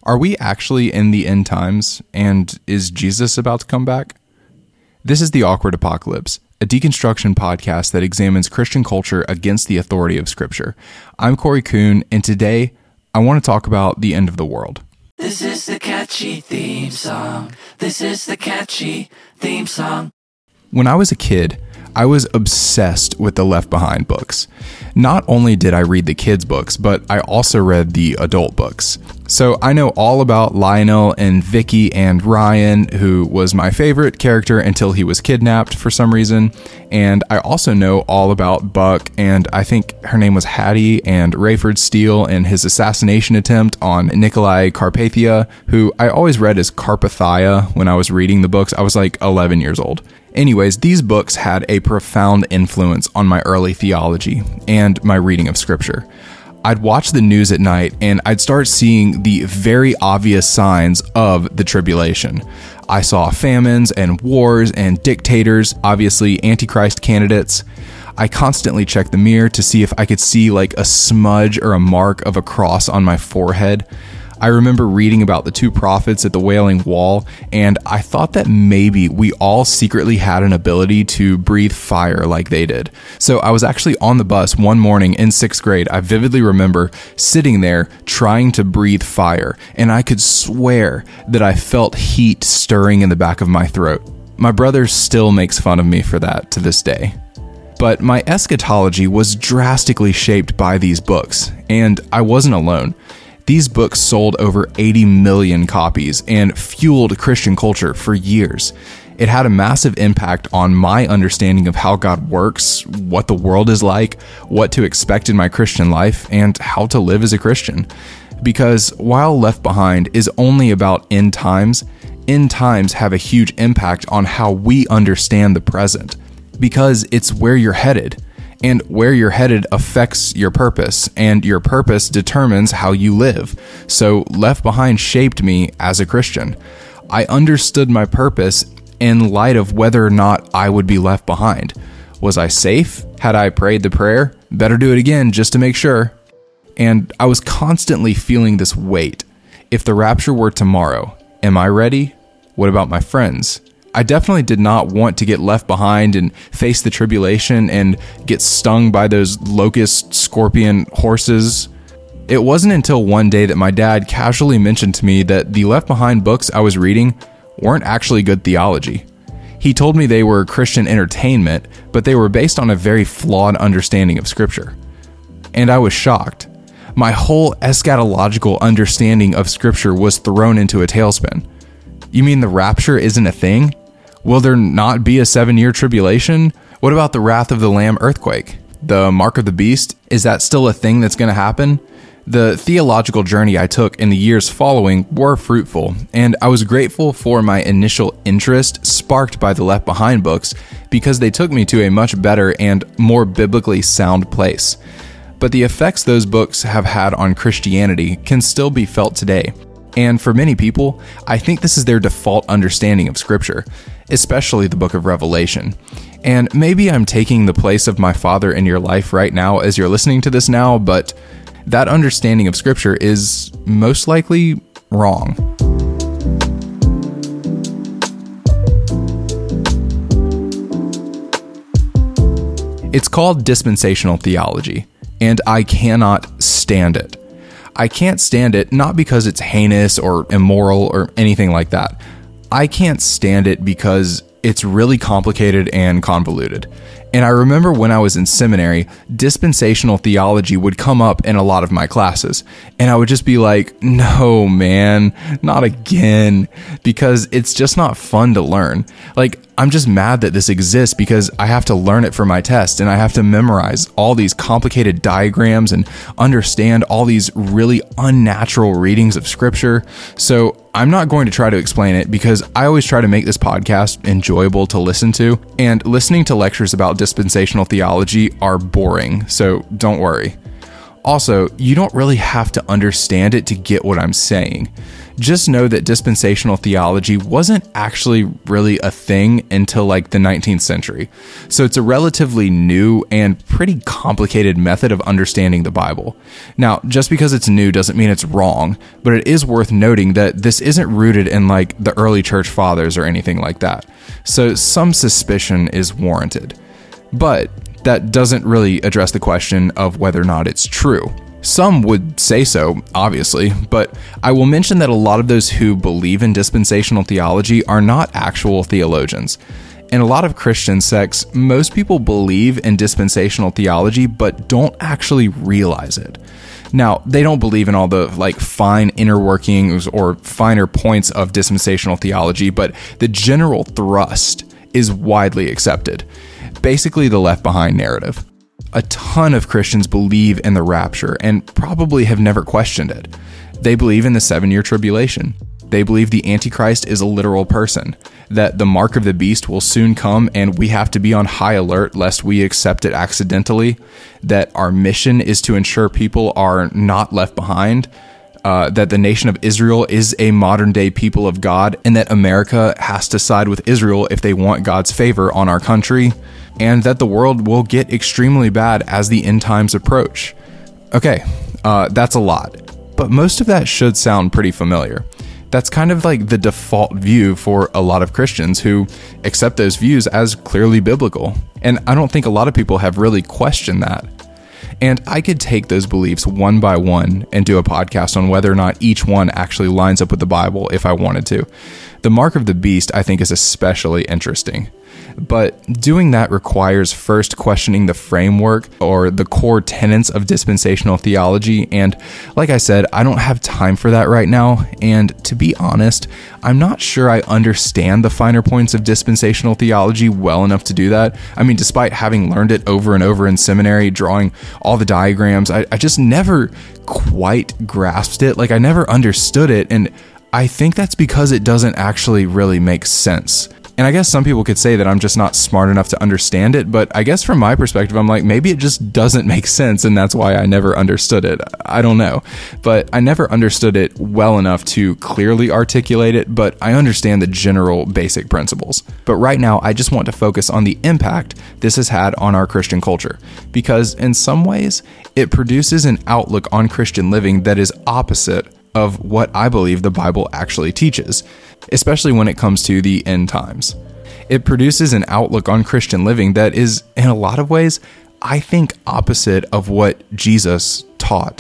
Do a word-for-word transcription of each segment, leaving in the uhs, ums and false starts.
Are we actually in the end times, and is Jesus about to come back? This is The Awkward Apocalypse, a deconstruction podcast that examines Christian culture against the authority of Scripture. I'm Corey Kuhn, and today I want to talk about the end of the world. This is the catchy theme song. This is the catchy theme song. When I was a kid, I was obsessed with the Left Behind books. Not only did I read the kids' books, but I also read the adult books. So I know all about Lionel and Vicky and Ryan, who was my favorite character until he was kidnapped for some reason. And I also know all about Buck, and I think her name was Hattie, and Rayford Steele and his assassination attempt on Nikolai Carpathia, who I always read as Carpathia when I was reading the books. I was like eleven years old. Anyways, these books had a profound influence on my early theology and my reading of Scripture. I'd watch the news at night and I'd start seeing the very obvious signs of the tribulation. I saw famines and wars and dictators, obviously Antichrist candidates. I constantly checked the mirror to see if I could see like a smudge or a mark of a cross on my forehead. I remember reading about the two prophets at the Wailing Wall, and I thought that maybe we all secretly had an ability to breathe fire like they did. So I was actually on the bus one morning in sixth grade. I vividly remember sitting there trying to breathe fire, and I could swear that I felt heat stirring in the back of my throat. My brother still makes fun of me for that to this day. But my eschatology was drastically shaped by these books, and I wasn't alone. These books sold over eighty million copies and fueled Christian culture for years. It had a massive impact on my understanding of how God works, what the world is like, what to expect in my Christian life, and how to live as a Christian. Because while Left Behind is only about end times, end times have a huge impact on how we understand the present. Because it's where you're headed. And where you're headed affects your purpose, and your purpose determines how you live. So Left Behind shaped me as a Christian. I understood my purpose in light of whether or not I would be left behind. Was I safe? Had I prayed the prayer? Better do it again just to make sure. And I was constantly feeling this weight. If the rapture were tomorrow, am I ready? What about my friends? I definitely did not want to get left behind and face the tribulation and get stung by those locust scorpion horses. It wasn't until one day that my dad casually mentioned to me that the Left Behind books I was reading weren't actually good theology. He told me they were Christian entertainment, but they were based on a very flawed understanding of Scripture. And I was shocked. My whole eschatological understanding of Scripture was thrown into a tailspin. You mean the rapture isn't a thing? Will there not be a seven-year tribulation? What about the wrath of the Lamb earthquake? The mark of the beast? Is that still a thing that's going to happen? The theological journey I took in the years following were fruitful, and I was grateful for my initial interest sparked by the Left Behind books because they took me to a much better and more biblically sound place. But the effects those books have had on Christianity can still be felt today. And for many people, I think this is their default understanding of Scripture, especially the book of Revelation. And maybe I'm taking the place of my father in your life right now as you're listening to this now, but that understanding of Scripture is most likely wrong. It's called dispensational theology, and I cannot stand it. I can't stand it not because it's heinous or immoral or anything like that. I can't stand it because it's really complicated and convoluted. And I remember when I was in seminary, dispensational theology would come up in a lot of my classes. And I would just be like, no, man, not again. Because it's just not fun to learn. Like, I'm just mad that this exists because I have to learn it for my test and I have to memorize all these complicated diagrams and understand all these really unnatural readings of Scripture. So I'm not going to try to explain it because I always try to make this podcast enjoyable to listen to. And listening to lectures about dispensational theology are boring, so don't worry. Also, you don't really have to understand it to get what I'm saying. just know that dispensational theology wasn't actually really a thing until like the nineteenth century. So it's a relatively new and pretty complicated method of understanding the Bible. Now, just because it's new doesn't mean it's wrong, but it is worth noting that this isn't rooted in like the early church fathers or anything like that. So some suspicion is warranted. But that doesn't really address the question of whether or not it's true. Some would say so, obviously, but I will mention that a lot of those who believe in dispensational theology are not actual theologians. In a lot of Christian sects, most people believe in dispensational theology, but don't actually realize it. Now, they don't believe in all the like fine inner workings or finer points of dispensational theology, but the general thrust is widely accepted. Basically, the Left Behind narrative. A ton of Christians believe in the rapture and probably have never questioned it. They believe in the seven-year tribulation. They believe the Antichrist is a literal person, that the mark of the beast will soon come and we have to be on high alert lest we accept it accidentally, that our mission is to ensure people are not left behind, uh, that the nation of Israel is a modern-day people of God, and that America has to side with Israel if they want God's favor on our country, and that the world will get extremely bad as the end times approach. Okay, uh, that's a lot, but most of that should sound pretty familiar. That's kind of like the default view for a lot of Christians who accept those views as clearly biblical, and I don't think a lot of people have really questioned that. And I could take those beliefs one by one and do a podcast on whether or not each one actually lines up with the Bible if I wanted to. The mark of the beast, I think, is especially interesting. But doing that requires first questioning the framework or the core tenets of dispensational theology. And like I said, I don't have time for that right now. And to be honest, I'm not sure I understand the finer points of dispensational theology well enough to do that. I mean, despite having learned it over and over in seminary, drawing all the diagrams, I, I just never quite grasped it. Like I never understood it. And I think that's because it doesn't actually really make sense. And I guess some people could say that I'm just not smart enough to understand it, but I guess from my perspective, I'm like, maybe it just doesn't make sense, and that's why I never understood it. I don't know. But I never understood it well enough to clearly articulate it, but I understand the general basic principles. But right now, I just want to focus on the impact this has had on our Christian culture, because in some ways, it produces an outlook on Christian living that is opposite of what I believe the Bible actually teaches, especially when it comes to the end times. It produces an outlook on Christian living that is, in a lot of ways, I think opposite of what Jesus taught.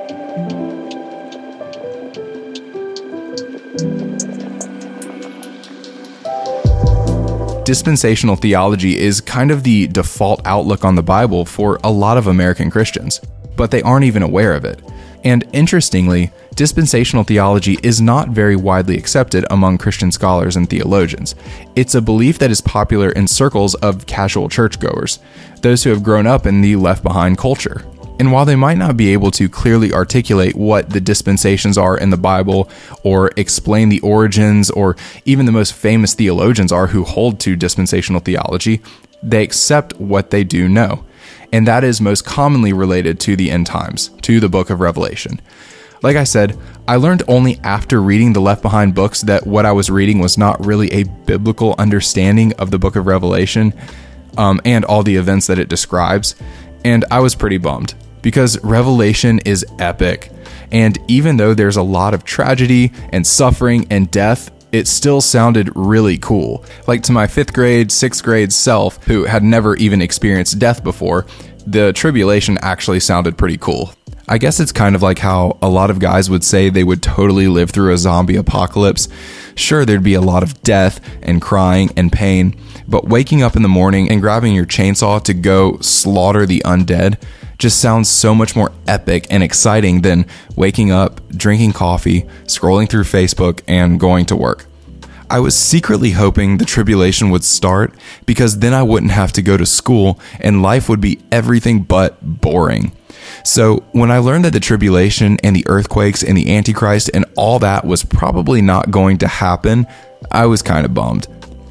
Dispensational theology is kind of the default outlook on the Bible for a lot of American Christians, but they aren't even aware of it. And interestingly, dispensational theology is not very widely accepted among Christian scholars and theologians. It's a belief that is popular in circles of casual churchgoers, those who have grown up in the Left Behind culture. And while they might not be able to clearly articulate what the dispensations are in the Bible, or explain the origins, or even the most famous theologians are who hold to dispensational theology, they accept what they do know. And that is most commonly related to the end times, to the book of Revelation. Like I said, I learned only after reading the Left Behind books that what I was reading was not really a biblical understanding of the book of Revelation um, and all the events that it describes. And I was pretty bummed because Revelation is epic. And even though there's a lot of tragedy and suffering and death, it still sounded really cool. Like to my fifth grade, sixth grade self, who had never even experienced death before, the tribulation actually sounded pretty cool. I guess it's kind of like how a lot of guys would say they would totally live through a zombie apocalypse. Sure, there'd be a lot of death and crying and pain, but waking up in the morning and grabbing your chainsaw to go slaughter the undead just sounds so much more epic and exciting than waking up, drinking coffee, scrolling through Facebook, and going to work. I was secretly hoping the tribulation would start because then I wouldn't have to go to school and life would be everything but boring. So when I learned that the tribulation and the earthquakes and the Antichrist and all that was probably not going to happen, I was kind of bummed.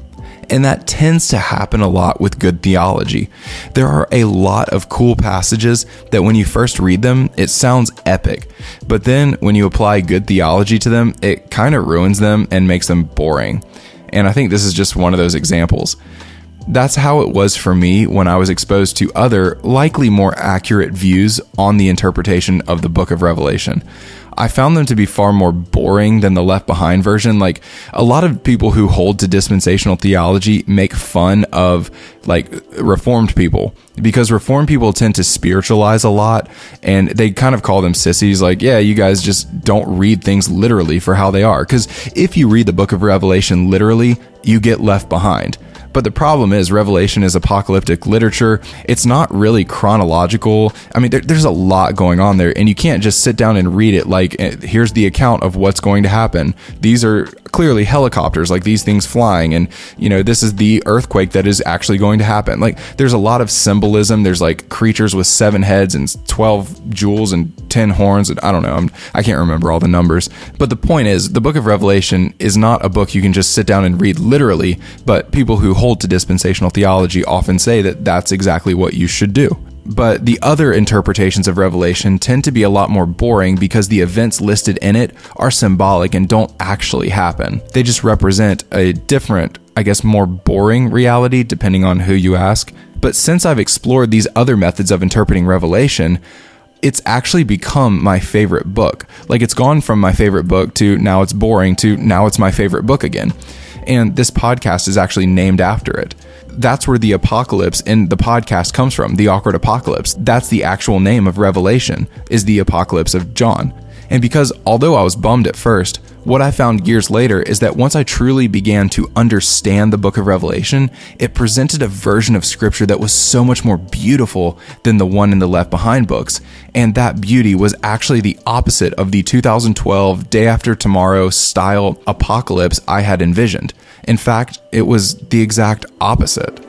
And that tends to happen a lot with good theology. There are a lot of cool passages that when you first read them, it sounds epic. But then when you apply good theology to them, it kind of ruins them and makes them boring. And I think this is just one of those examples. That's how it was for me when I was exposed to other, likely more accurate views on the interpretation of the book of Revelation. I found them to be far more boring than the Left Behind version. Like, a lot of people who hold to dispensational theology make fun of like Reformed people, because Reformed people tend to spiritualize a lot, and they kind of call them sissies. Like, yeah, you guys just don't read things literally for how they are. Because if you read the book of Revelation literally, you get left behind. But the problem is Revelation is apocalyptic literature. It's not really chronological. I mean, there, there's a lot going on there, and you can't just sit down and read it like, here's the account of what's going to happen. These are clearly helicopters, like these things flying, and, you know, this is the earthquake that is actually going to happen. Like, there's a lot of symbolism. There's like creatures with seven heads and twelve jewels and ten horns, and I don't know. I'm, I can't remember all the numbers. But the point is, the book of Revelation is not a book you can just sit down and read literally, but people who hold to dispensational theology often say that that's exactly what you should do. But the other interpretations of Revelation tend to be a lot more boring because the events listed in it are symbolic and don't actually happen. They just represent a different, I guess, more boring reality depending on who you ask. But since I've explored these other methods of interpreting Revelation, it's actually become my favorite book. Like, it's gone from my favorite book to now it's boring to now it's my favorite book again. And this podcast is actually named after it. That's where the apocalypse in the podcast comes from, the awkward apocalypse. That's the actual name of Revelation, is the apocalypse of John. And because although I was bummed at first, what I found years later is that once I truly began to understand the book of Revelation, it presented a version of scripture that was so much more beautiful than the one in the Left Behind books. And that beauty was actually the opposite of the two thousand twelve Day After Tomorrow style apocalypse I had envisioned. In fact, it was the exact opposite.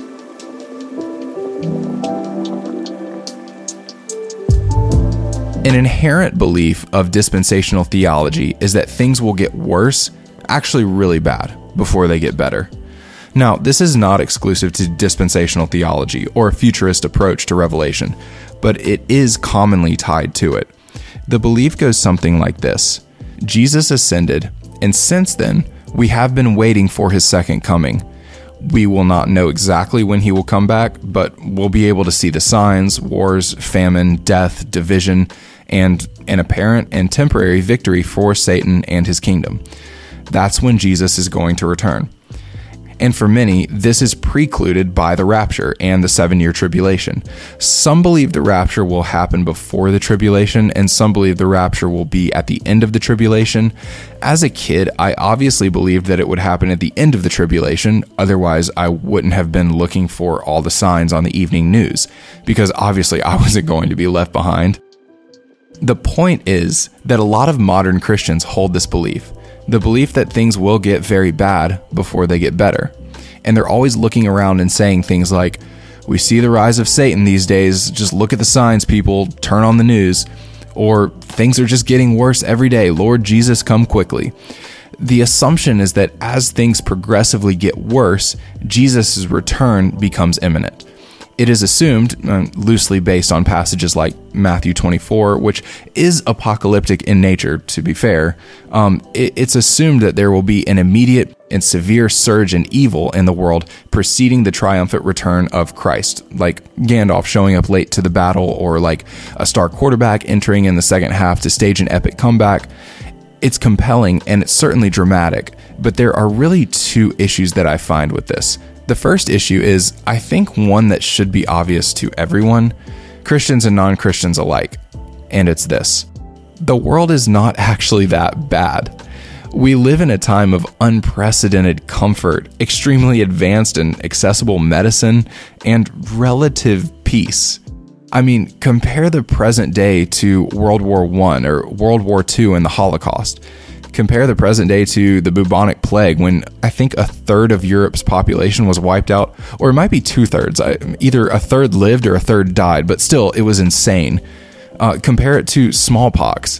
An inherent belief of dispensational theology is that things will get worse, actually really bad, before they get better. Now, this is not exclusive to dispensational theology or a futurist approach to Revelation, but it is commonly tied to it. The belief goes something like this: Jesus ascended, and since then, we have been waiting for his second coming. We will not know exactly when he will come back, but we'll be able to see the signs, wars, famine, death, division, and an apparent and temporary victory for Satan and his kingdom. That's when Jesus is going to return. And for many, this is precluded by the rapture and the seven-year tribulation. Some believe the rapture will happen before the tribulation, and some believe the rapture will be at the end of the tribulation. As a kid, I obviously believed that it would happen at the end of the tribulation. Otherwise, I wouldn't have been looking for all the signs on the evening news, because obviously I wasn't going to be left behind. The point is that a lot of modern Christians hold this belief. The belief that things will get very bad before they get better. And they're always looking around and saying things like, "We see the rise of Satan these days, just look at the signs, people, turn on the news." Or, "Things are just getting worse every day, Lord Jesus, come quickly." The assumption is that as things progressively get worse, Jesus' return becomes imminent. It is assumed, uh, loosely based on passages like Matthew twenty-four, which is apocalyptic in nature, to be fair, um, it, it's assumed that there will be an immediate and severe surge in evil in the world preceding the triumphant return of Christ, like Gandalf showing up late to the battle, or like a star quarterback entering in the second half to stage an epic comeback. It's compelling and it's certainly dramatic, but there are really two issues that I find with this. The first issue is, I think, one that should be obvious to everyone, Christians and non-Christians alike, and it's this: the world is not actually that bad. We live in a time of unprecedented comfort, extremely advanced and accessible medicine, and relative peace. I mean, compare the present day to World War One or World War Two and the Holocaust. Compare the present day to the bubonic plague, when I think a third of Europe's population was wiped out, or it might be two thirds. Either a third lived or a third died, but still, it was insane. Uh, compare it to smallpox.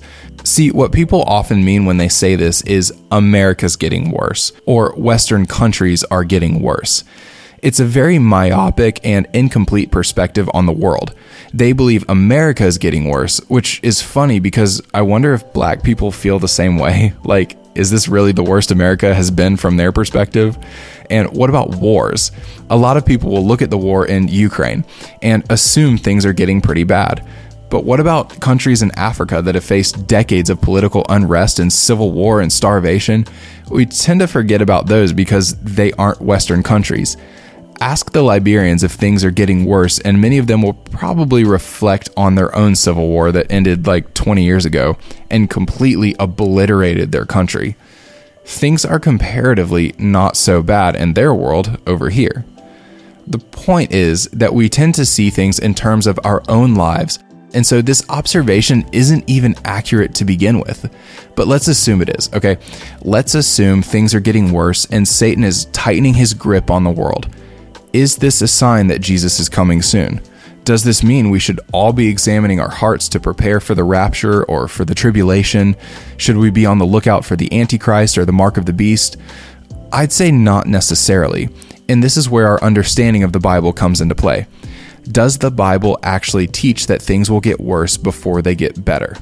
See, what people often mean when they say this is America's getting worse, or Western countries are getting worse. It's a very myopic and incomplete perspective on the world. They believe America is getting worse, which is funny because I wonder if black people feel the same way. Like, is this really the worst America has been from their perspective? And what about wars? A lot of people will look at the war in Ukraine and assume things are getting pretty bad. But what about countries in Africa that have faced decades of political unrest and civil war and starvation? We tend to forget about those because they aren't Western countries. Ask the Liberians if things are getting worse, and many of them will probably reflect on their own civil war that ended like twenty years ago and completely obliterated their country. Things are comparatively not so bad in their world over here. The point is that we tend to see things in terms of our own lives, and so this observation isn't even accurate to begin with. But let's assume it is, okay? Let's assume things are getting worse and Satan is tightening his grip on the world. Is this a sign that Jesus is coming soon? Does this mean we should all be examining our hearts to prepare for the rapture or for the tribulation? Should we be on the lookout for the Antichrist or the mark of the beast? I'd say not necessarily, and this is where our understanding of the Bible comes into play. Does the Bible actually teach that things will get worse before they get better?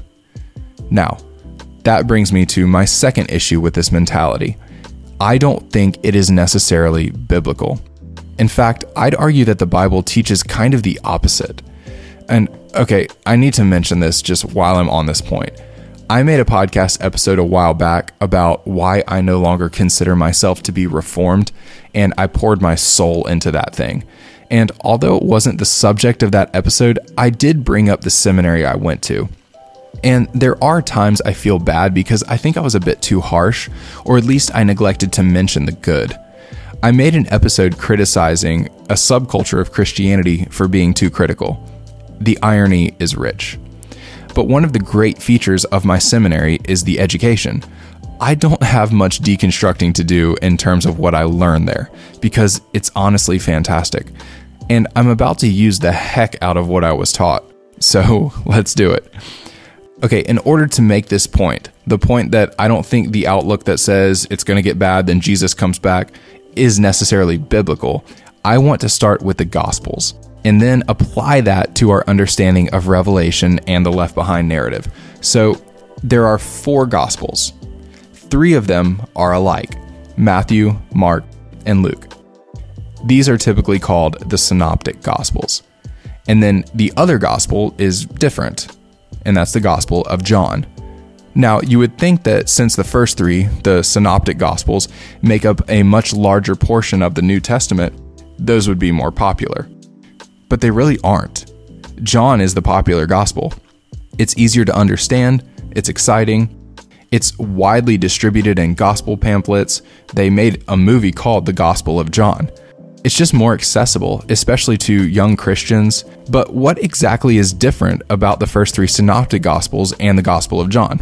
Now, that brings me to my second issue with this mentality. I don't think it is necessarily biblical. In fact, I'd argue that the Bible teaches kind of the opposite. And okay, I need to mention this just while I'm on this point. I made a podcast episode a while back about why I no longer consider myself to be reformed, and I poured my soul into that thing. And although it wasn't the subject of that episode, I did bring up the seminary I went to. And there are times I feel bad because I think I was a bit too harsh, or at least I neglected to mention the good. I made an episode criticizing a subculture of Christianity for being too critical. The irony is rich. But one of the great features of my seminary is the education. I don't have much deconstructing to do in terms of what I learned there, because it's honestly fantastic. And I'm about to use the heck out of what I was taught. So let's do it. Okay, in order to make this point, the point that I don't think the outlook that says it's going to get bad, then Jesus comes back, is necessarily biblical, I want to start with the Gospels and then apply that to our understanding of Revelation and the Left Behind narrative. So there are four Gospels. Three of them are alike: Matthew, Mark, and Luke. These are typically called the Synoptic Gospels. And then the other Gospel is different, and that's the Gospel of John. Now, you would think that since the first three, the Synoptic Gospels, make up a much larger portion of the New Testament, those would be more popular. But they really aren't. John is the popular gospel. It's easier to understand, it's exciting, it's widely distributed in gospel pamphlets. They made a movie called The Gospel of John. It's just more accessible, especially to young Christians. But what exactly is different about the first three Synoptic Gospels and the Gospel of John?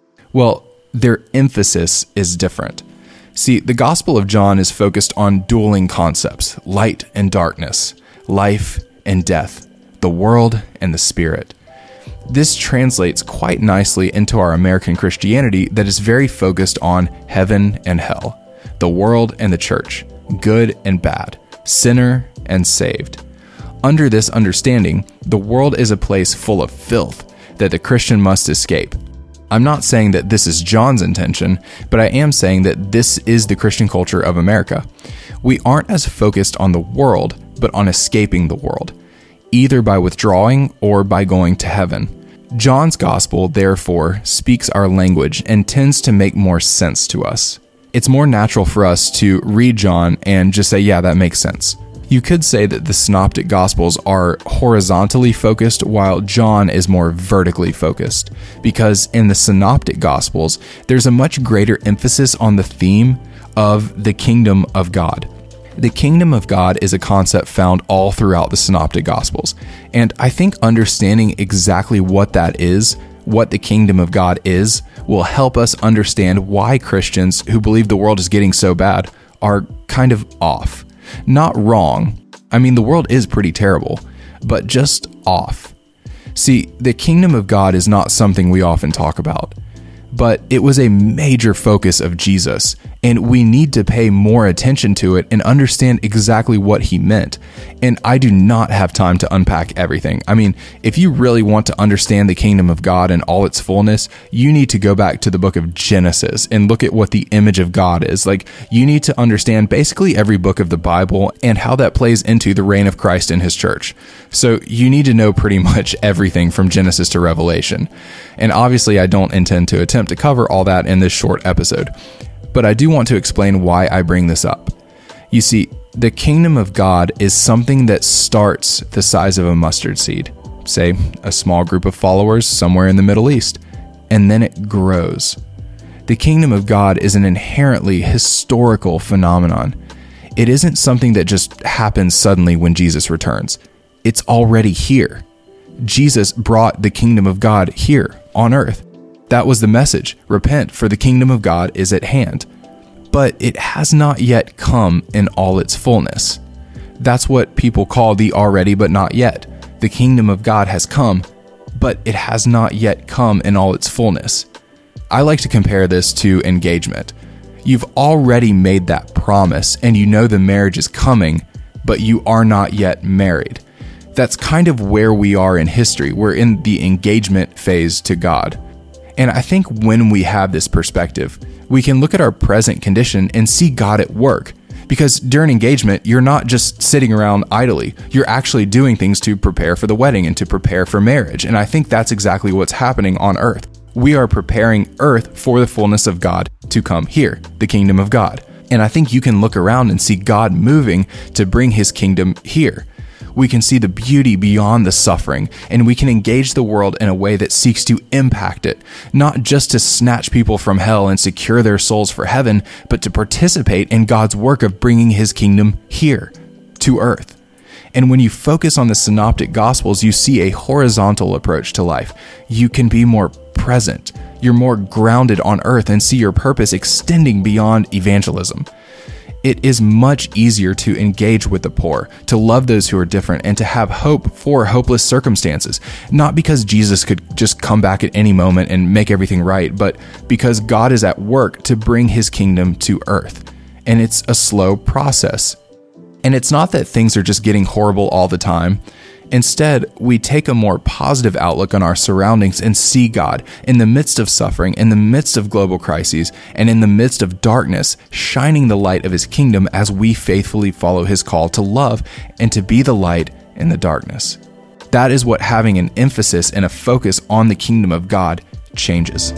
Well, their emphasis is different. See, the Gospel of John is focused on dueling concepts: light and darkness, life and death, the world and the spirit. This translates quite nicely into our American Christianity that is very focused on heaven and hell, the world and the church, good and bad, sinner and saved. Under this understanding, the world is a place full of filth that the Christian must escape. I'm not saying that this is John's intention, but I am saying that this is the Christian culture of America. We aren't as focused on the world, but on escaping the world, either by withdrawing or by going to heaven. John's gospel, therefore, speaks our language and tends to make more sense to us. It's more natural for us to read John and just say, yeah, that makes sense. You could say that the Synoptic Gospels are horizontally focused while John is more vertically focused, because in the Synoptic Gospels, there's a much greater emphasis on the theme of the kingdom of God. The kingdom of God is a concept found all throughout the Synoptic Gospels, and I think understanding exactly what that is, what the kingdom of God is, will help us understand why Christians who believe the world is getting so bad are kind of off. Not wrong. I mean, the world is pretty terrible, but just off. See, the kingdom of God is not something we often talk about. but it was a major focus of Jesus, and we need to pay more attention to it and understand exactly what he meant. And I do not have time to unpack everything. I mean, if you really want to understand the kingdom of God in all its fullness, you need to go back to the book of Genesis and look at what the image of God is. Like, you need to understand basically every book of the Bible and how that plays into the reign of Christ in his church. So you need to know pretty much everything from Genesis to Revelation. And obviously, I don't intend to attempt to cover all that in this short episode, but I do want to explain why I bring this up. You see, the kingdom of God is something that starts the size of a mustard seed, say a small group of followers somewhere in the Middle East, and then it grows. The kingdom of God is an inherently historical phenomenon. It isn't something that just happens suddenly when Jesus returns. It's already here. Jesus brought the kingdom of God here on earth. That was the message. Repent, for the kingdom of God is at hand. But it has not yet come in all its fullness. That's what people call the already but not yet. The kingdom of God has come, but it has not yet come in all its fullness. I like to compare this to engagement. You've already made that promise and you know the marriage is coming, but you are not yet married. That's kind of where we are in history. We're in the engagement phase to God. And I think when we have this perspective, we can look at our present condition and see God at work. Because during engagement, you're not just sitting around idly. You're actually doing things to prepare for the wedding and to prepare for marriage. And I think that's exactly what's happening on earth. We are preparing earth for the fullness of God to come here, the kingdom of God. And I think you can look around and see God moving to bring his kingdom here. We can see the beauty beyond the suffering, and we can engage the world in a way that seeks to impact it, not just to snatch people from hell and secure their souls for heaven, but to participate in God's work of bringing his kingdom here, to earth. And when you focus on the synoptic gospels, you see a horizontal approach to life. You can be more present. You're more grounded on earth and see your purpose extending beyond evangelism. It is much easier to engage with the poor, to love those who are different, and to have hope for hopeless circumstances. Not because Jesus could just come back at any moment and make everything right, but because God is at work to bring his kingdom to earth. And it's a slow process. And it's not that things are just getting horrible all the time. Instead, we take a more positive outlook on our surroundings and see God in the midst of suffering, in the midst of global crises, and in the midst of darkness, shining the light of his kingdom as we faithfully follow his call to love and to be the light in the darkness. That is what having an emphasis and a focus on the kingdom of God changes.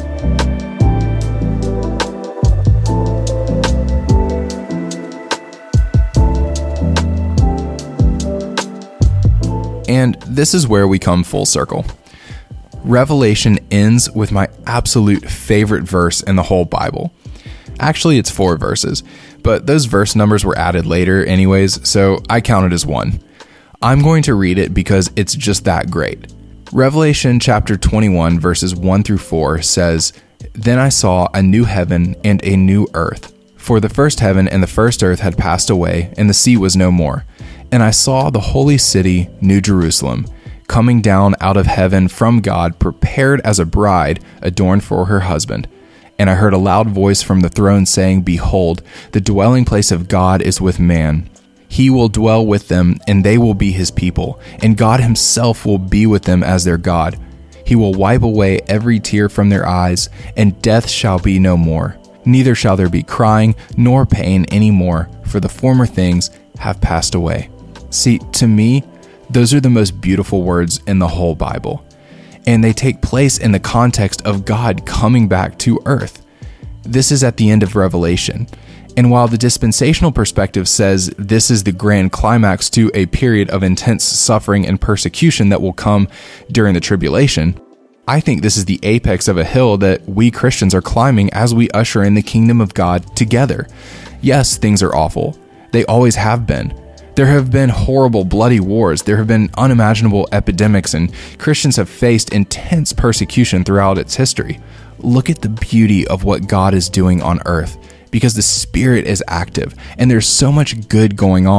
And this is where we come full circle. Revelation ends with my absolute favorite verse in the whole Bible. Actually, it's four verses, but those verse numbers were added later anyways, so I count it as one. I'm going to read it because it's just that great. Revelation chapter twenty-one, verses one through four says, "Then I saw a new heaven and a new earth, for the first heaven and the first earth had passed away, and the sea was no more. And I saw the holy city, New Jerusalem, coming down out of heaven from God, prepared as a bride adorned for her husband. And I heard a loud voice from the throne saying, 'Behold, the dwelling place of God is with man. He will dwell with them, and they will be his people, and God himself will be with them as their God. He will wipe away every tear from their eyes, and death shall be no more. Neither shall there be crying nor pain any more, for the former things have passed away.'" See, to me, those are the most beautiful words in the whole Bible. And they take place in the context of God coming back to earth. This is at the end of Revelation. And while the dispensational perspective says this is the grand climax to a period of intense suffering and persecution that will come during the tribulation, I think this is the apex of a hill that we Christians are climbing as we usher in the kingdom of God together. Yes, things are awful. They always have been. There have been horrible, bloody wars. There have been unimaginable epidemics, and Christians have faced intense persecution throughout its history. Look at the beauty of what God is doing on earth, because the Spirit is active, and there's so much good going on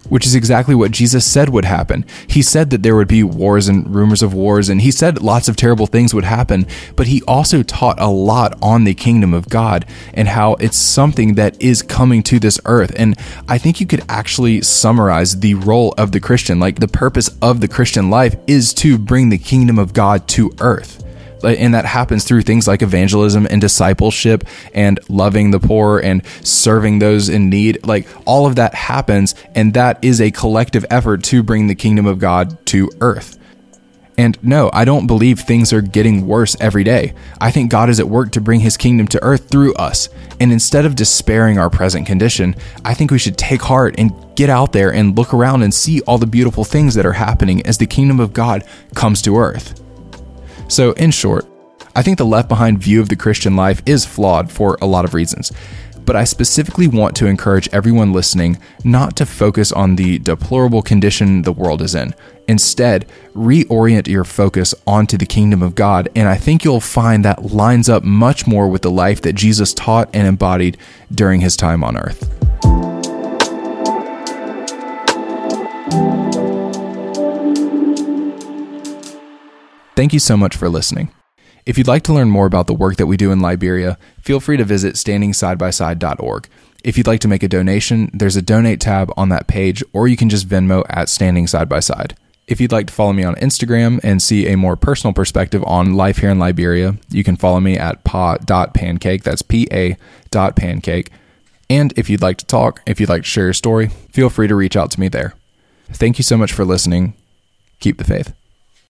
which is exactly what Jesus said would happen. He said that there would be wars and rumors of wars, and he said lots of terrible things would happen, but he also taught a lot on the kingdom of God and how it's something that is coming to this earth. And I think you could actually summarize the role of the Christian, like the purpose of the Christian life is to bring the kingdom of God to earth. And that happens through things like evangelism and discipleship and loving the poor and serving those in need. Like all of that happens, and that is a collective effort to bring the kingdom of God to earth. And no, I don't believe things are getting worse every day. I think God is at work to bring his kingdom to earth through us. And instead of despairing our present condition, I think we should take heart and get out there and look around and see all the beautiful things that are happening as the kingdom of God comes to earth. So in short, I think the Left Behind view of the Christian life is flawed for a lot of reasons, but I specifically want to encourage everyone listening not to focus on the deplorable condition the world is in. Instead, reorient your focus onto the kingdom of God, and I think you'll find that lines up much more with the life that Jesus taught and embodied during his time on earth. Thank you so much for listening. If you'd like to learn more about the work that we do in Liberia, feel free to visit standing side by side dot org. If you'd like to make a donation, there's a donate tab on that page, or you can just Venmo at Standing Side by Side. If you'd like to follow me on Instagram and see a more personal perspective on life here in Liberia, you can follow me at pa dot pancake. That's P A dot pancake. And if you'd like to talk, if you'd like to share your story, feel free to reach out to me there. Thank you so much for listening. Keep the faith.